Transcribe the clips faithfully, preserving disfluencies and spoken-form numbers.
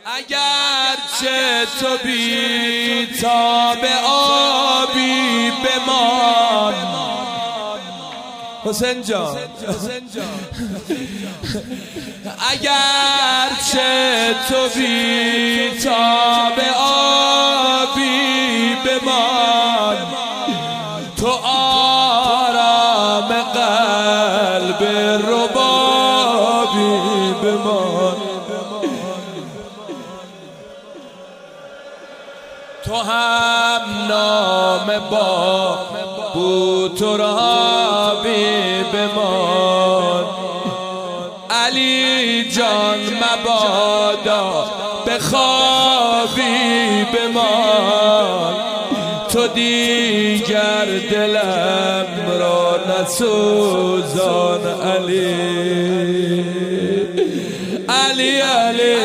اگر چه تو بی تاب آبی بمان حسین جان، اگر چه تو بی تاب آبی بمان، تو آرام قلب ربابی بمان، تو هم نام با بوترابی بمان. علی جان مبادا به خوابی بمان، تو دیگر دلم را نسوزان علی علی علی.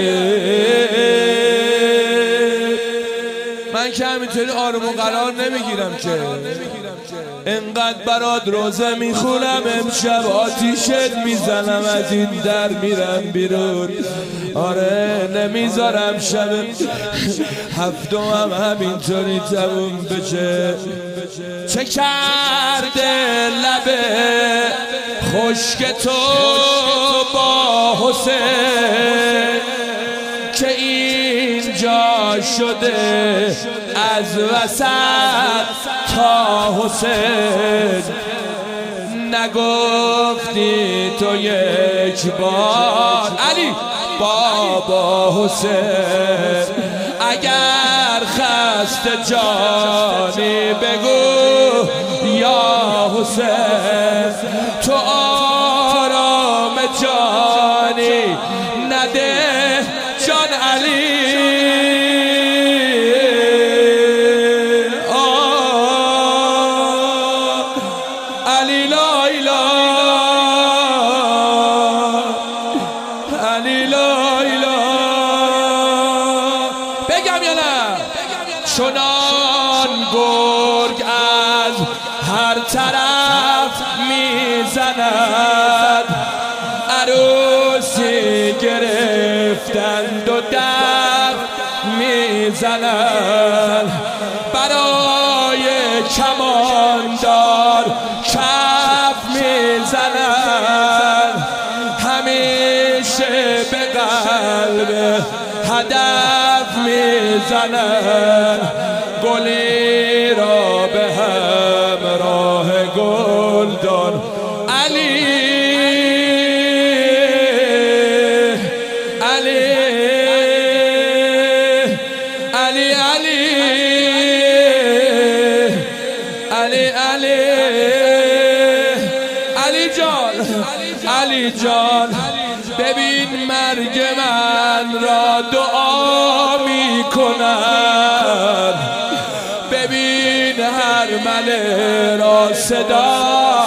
من که همینطوری آروم و قرار نمیگیرم که، انقدر برات روزه میخونم امشب آتیشت میزنم، از این در میرم بیرون. آره نمیذارم شب هفتم هم همینطوری تموم بشه. چه کرده لبه خشک تو با حسین که اینجا شده از وسط تا حسین. نگفتی تو یک بار علی بابا حسین، اگر خسته جانی بگو یا حسین، تو آرام جانی نده جان علی. علی لا اله، علی لا اله. بگم یا نه؟ چنان گرگ از هر طرف میزند، عروسی گرفتند و در میزنند، برای کماندار کف میزنند، همیشه به قلب هدف میزنند، گلی را به همراه گلدان. علی علی علی علی علی علی علی جان، علی جان ببین مرگ من را دعا می کند، ببین هر مله را صدا.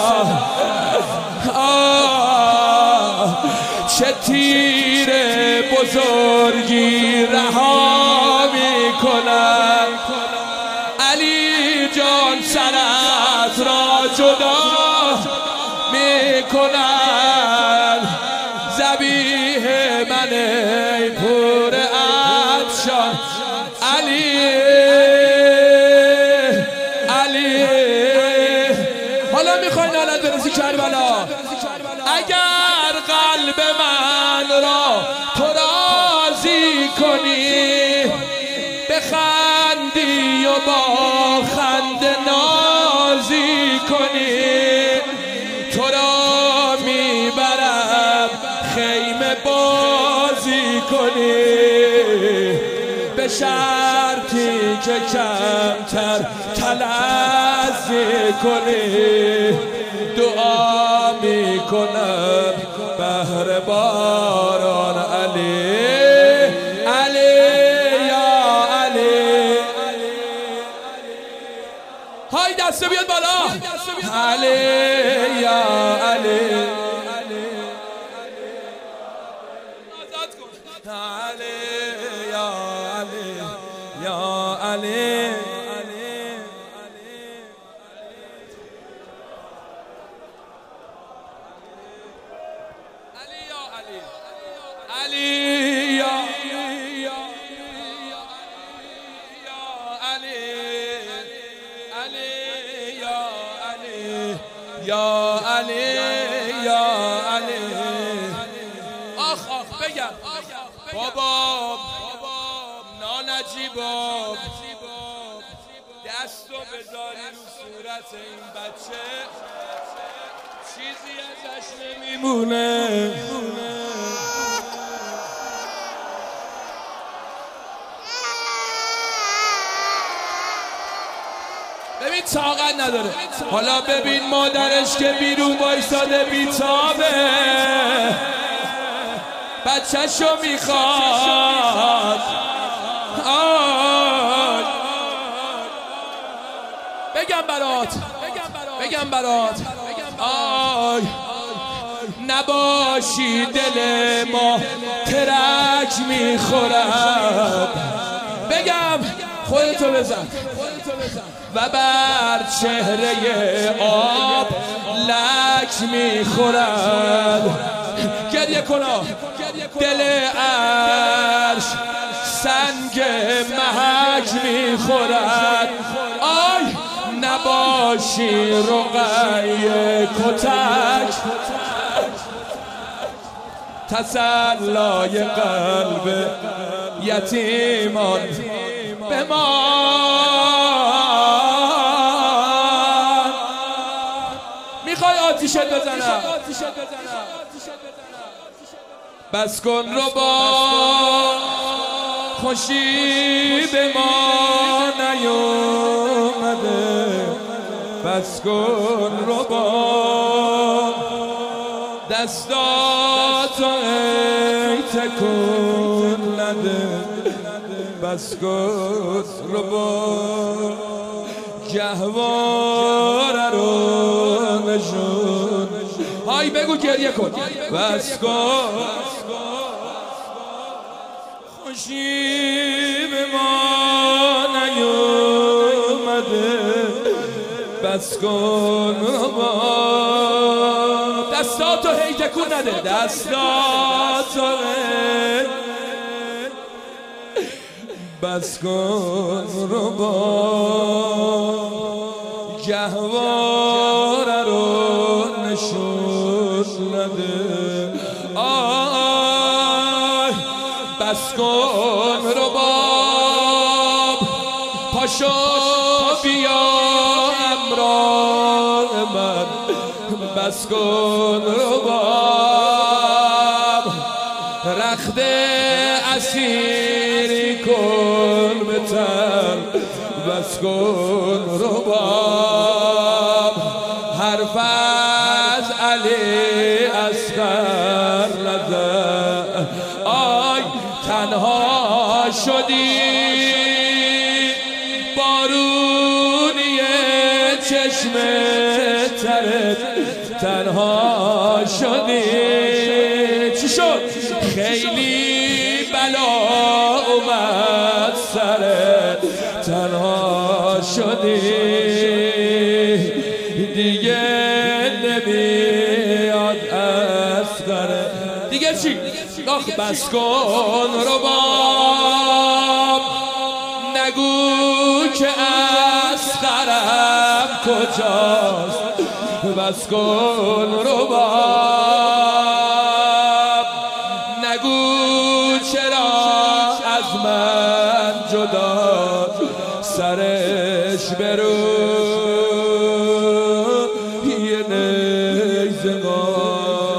آه چه تیر بزرگی رها می کند. علی جان سرت را جدا می کند، ذبیح من ای پور عطشان. علی علی حالا میخوای نالت برسی کربلا، اگر قلب من را تو راضی کنی، بخندی و با خنده نازی کنی، تو را میبرم خیمه بازی کنی، به شرطی که کمتر تلذی کنی. دعا میکنم بهر باران علی علی یا علی. های دسته بیاد بالا. علی یا علی علی یا علی یا علی. علی یا یا علی یا علی. آخ آخ بگم بابا نانجیبا دستو بذاری رو صورت این بچه چیزی ازش نمیمونه. ببین طاقت نداره. حالا ببین مادرش که بیرون وایساده بیتابه بچه‌شو میخواد. آی بگم برات بگم برات آی نباشی دل ما ترک میخورد. بگم خودتو بزن و بر چهره آب لک میخورد. گریه کنا دل عرش سنگ محک میخورد. آی نباشی رقیه کتک تسلای قلب یتیمان به ما. میخوای آتیشت بزنم بس کن رو با خوشی به ما نیومده. بس کن رو با دستاتو ای تکون نده. بس کن رو با گهواره رو نشون. های بگو گریه کن. بس کن خوشی به ما نیومده. بس کن با دستاتو هی تکون نده. دستاتو بس کن رو با گهواره رو نشون نده. آی بس کن رو باب پاشو بیا امراه من. بس کن رو باب رخت اسیری کن بتر. بس کن رو باب حرف از علی اصغر نزد. آی تنها شدی بارونی چشم ترت تنها شدی. چی شد؟ خیلی بلا اومد سرت تنها شدی دیگه نمیاد اصغر. دیگه چی؟ آخ بس کن رو باب نگو که اصغرم کجاست. بس کن رو باب نگو چرا از من جدا سرش برو یه نیزگاه.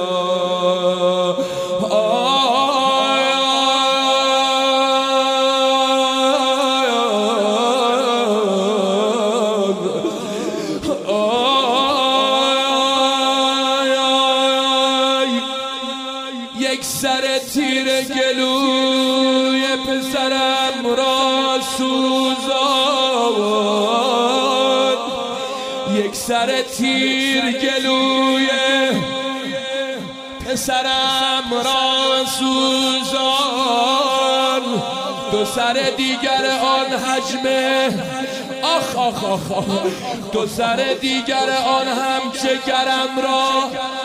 یک سر تیر گلوی پسرم را سوزاند. یک سر تیر گلوی پسرم را سوزان. دو سر دیگر آن حجم آخ آخ آخ آخ دو سر دیگر آن هم جگرم را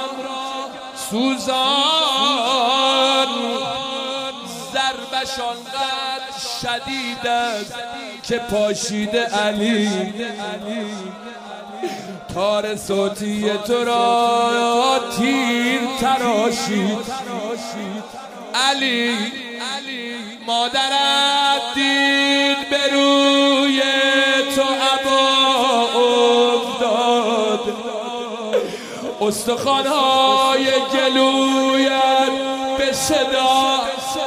سوزان. ضربش آنقدر شدید است که پاشیده علی تار صوتی تو را تیر تراشید. علی مادرت دید به روی تو عبا افتاد، استخوان‌های گلویت به صدا.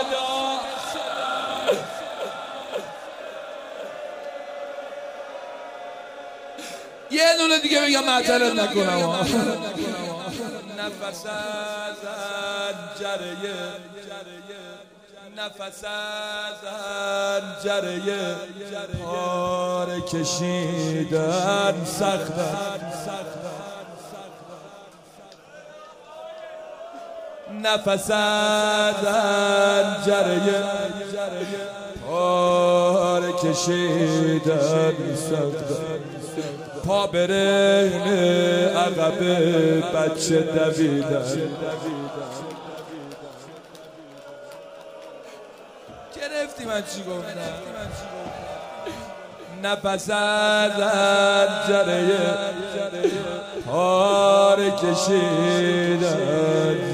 یه دونه دیگه بگم معطلت نکنم. نفس از جریه، نفس از جریه پاره کشیدن سخته. نفس از جریه پاره کشیدن سخته. پا برهنه عقب بچه دویدن. گرفتی من چی گفتم؟ نفس از جریه پاره کشیدن،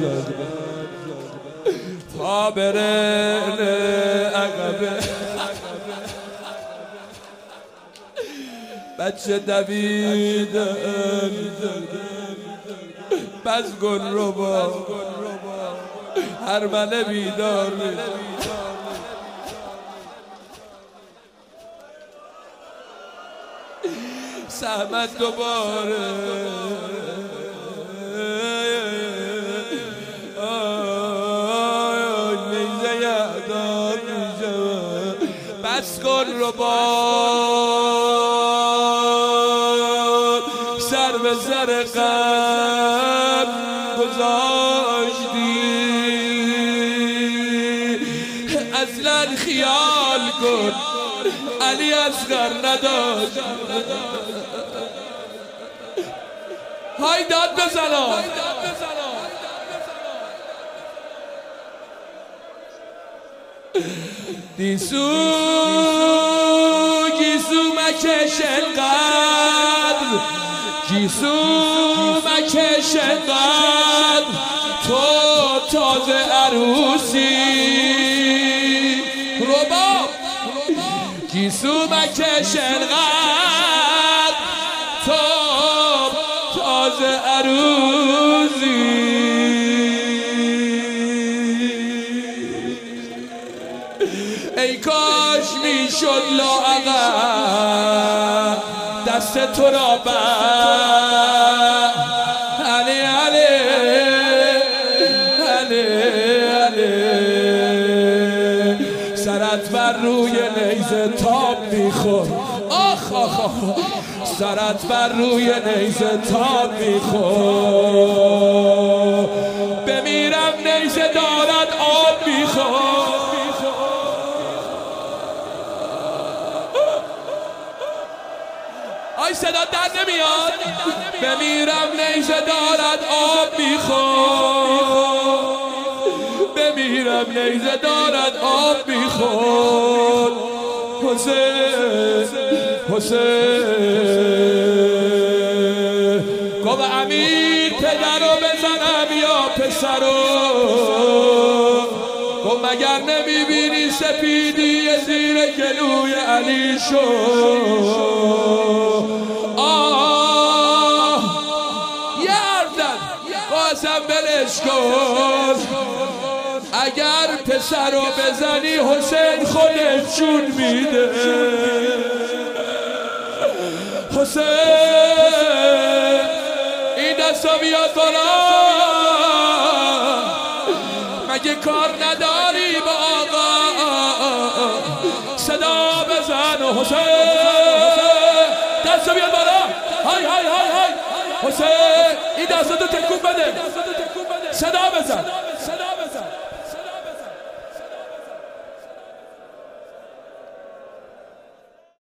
پا برهنه عقب بچه دویدن. بس گل رو با هر من بیدار سهمت دوباره. نیزه یادم میشه. بس گل رو با سر به سر غم گذاشتی. اصلا خیال کن علی اصغر نداشت. های داد بزنم. دیسو گیسو مکش انقدر، گیسو مکش انقدر، تو تازه عروسی. رباب گیسو مکش انقدر، تو تازه عروسی. ای کاش میشد لااقل دست تو را بر. علی علی علی علی سرت بر روی نیزه تاب میخور. آخ آخ آخ سرت بر روی نیزه تاب میخور. بمیرم نیزه دارد آب میخور. آی صدا در نمیاد. بمیرم نیزه دارد آب میخور. بمیرم نیزه دارد آب میخور. حسین حسین گفت امیر پدر رو بزنم یا پسر رو؟ گفت مگر نمیبینی سپیدی زیر گلوی علی شو؟ آه یردن قاسم بلش کن. اگر پسر رو بزنی حسین خودش جون میده. حسین این دستا بیاد بالا. مگه کار نداری با آقا؟ صدا بزن حسین. دستا بیاد بالا. های های های های حسین این دستا تو تکون بده. صدا بزن.